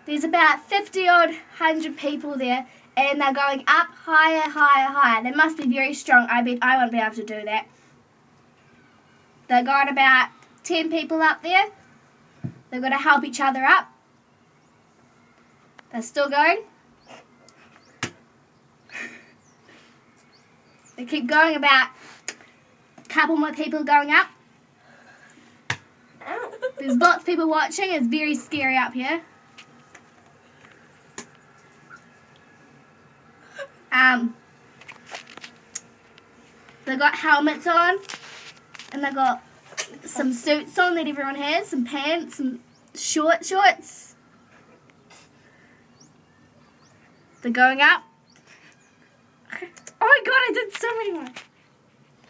There's about 50 odd 100 people there, and they're going up higher, higher, higher. They must be very strong. I bet I won't be able to do that. They've got about 10 people up there. They've got to help each other up. They're still going. They keep going, about a couple more people going up. There's lots of people watching. It's very scary up here. They've got helmets on, and they've got some suits on that everyone has, some pants, some shorts. They're going up. Oh my god, I did so many more.